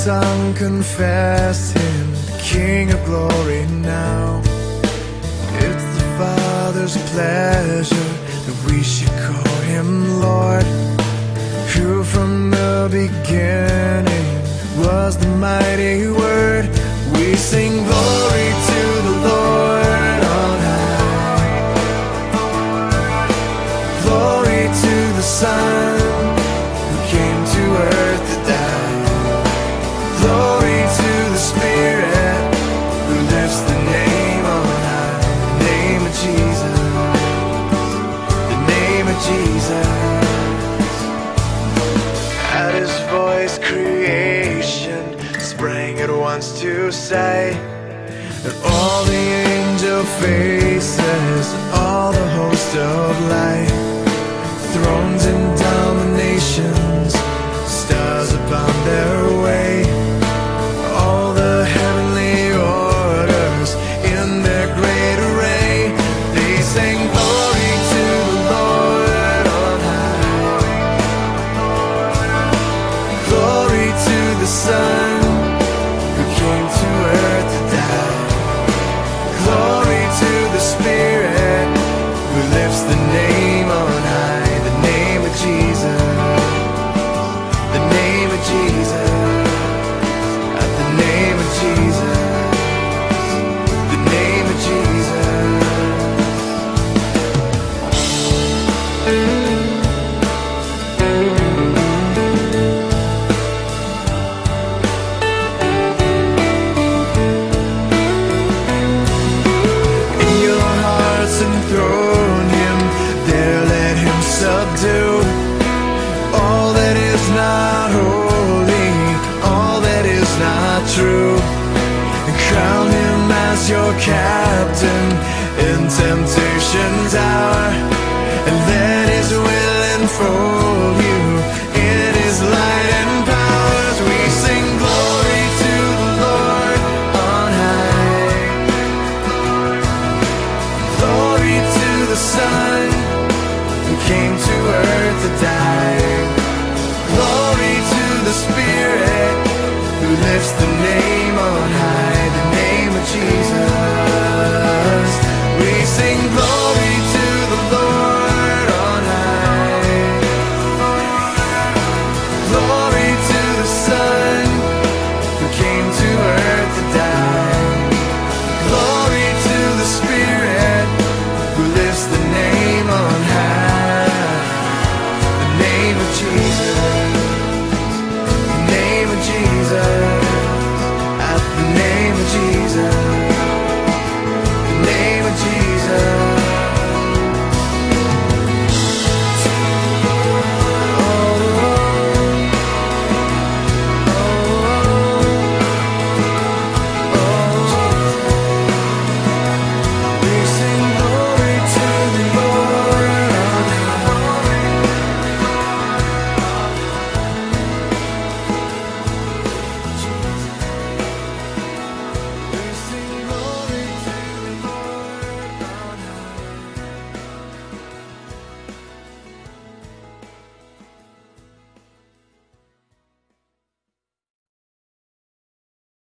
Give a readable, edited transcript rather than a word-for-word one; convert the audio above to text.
tongue confess Him, the King of glory now. It's the Father's pleasure that we should call Him Lord, who from the beginning was the mighty Word. We sing glory to the Lord on high, glory to the Son who came to earth to die, glory to the Spirit who lifts the name on high, the name of Jesus, the name of Jesus. At His voice creation sprang at once to say, and all the angel faces, all the host of light, thrones and dominations, stars upon their way, all the heavenly orders in their great array, they sang glory to the Lord on high, glory to the Son who came to earth to die, glory to the Spirit who lifts the name on high, the name of Jesus, the name of Jesus, at the name of Jesus, the name of Jesus. In your hearts enthrone Him, there let Him subdue all that is not holy, all that is not true, and crown Him as your captain in temptation's hour, and let His will enfold you in His light and powers. We sing glory to the Lord on high, glory to the Son who came to earth to die,